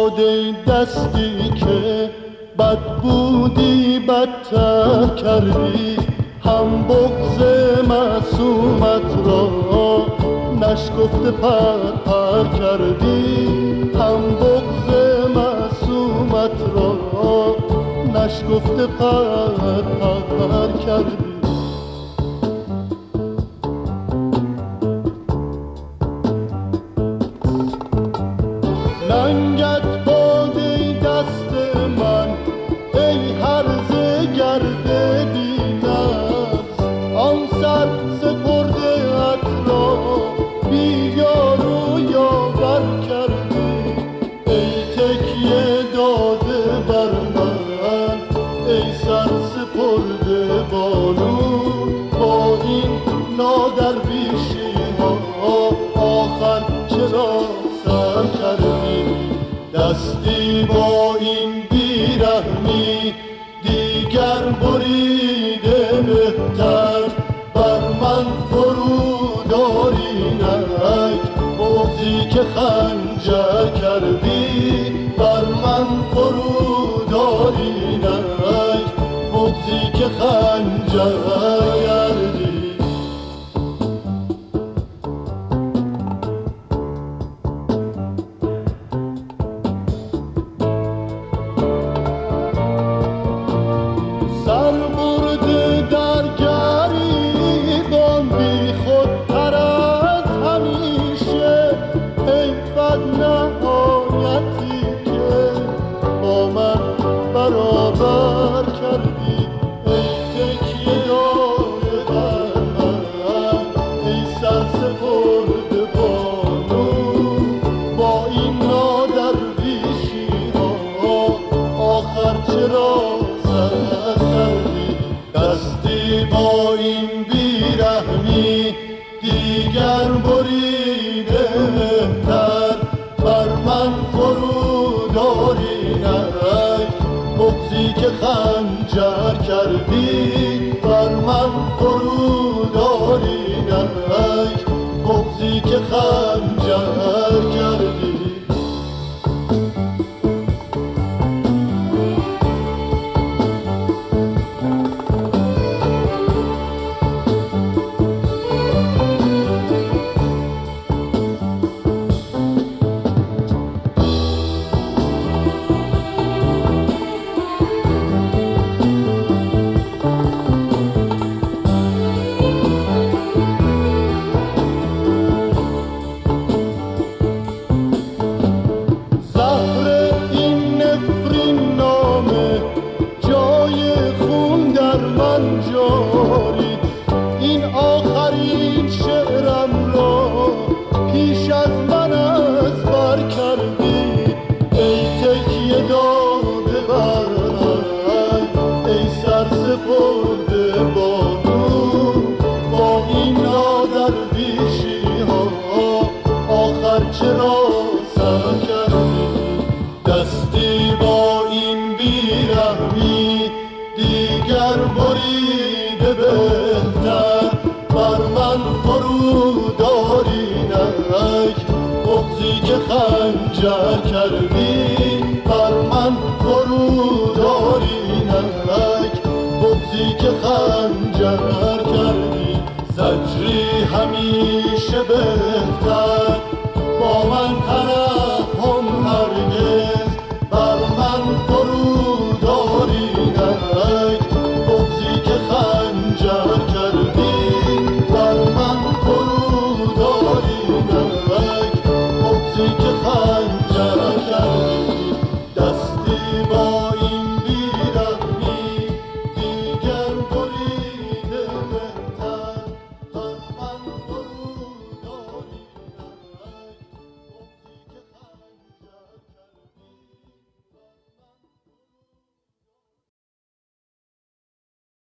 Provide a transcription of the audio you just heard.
باده دستی که بد بودی بدتر کردی، هم بغض معصومت را نشکفته پر کردی، هم بغض معصومت را نشکفته پر کردی. ننگت باده دست من ای هرزه گرد بی‌نقص، آن سر سپرده ات را بی یار و یاور کردی. ای تکیه داده بر من ای سر سپرده بانو، با این نادرویشی ها آخر چرا سر کردی؟ دستی با این بیرحمی دیگر بریده بهتر، بر من فرود آری نک بغضی که خنجر کردی، بر من فرود آری نک بغضی که خنجر کردی. سر برده در گریبان بی خودتر از همیشه، حیفت نهایتی که با من برابر کردی. ای تکیه داده بر من ای سر سپرده بانو، با این نادرویشی ها آخر چرا دستی با این بیرحمی دیگر بریده بهتر، بر من فرود آری نک بغضی که خنجر کردی، بر من فرود آری نک بغضی که خنجر کردی. این آخرین شعرم را پیش از من از بر کردی. ای تکیه داده بر من ای سر سپرده بانو، با این نادرویشی ها آخر چرا سر کردی؟ دستی با این بیرحمی دیگر بریده بهتر، بر من فرود آری نک بغضی که خنجر کردی، بر من فرود آری نک بغضی که خنجر کردی. زجری همیشه بهتر با من تر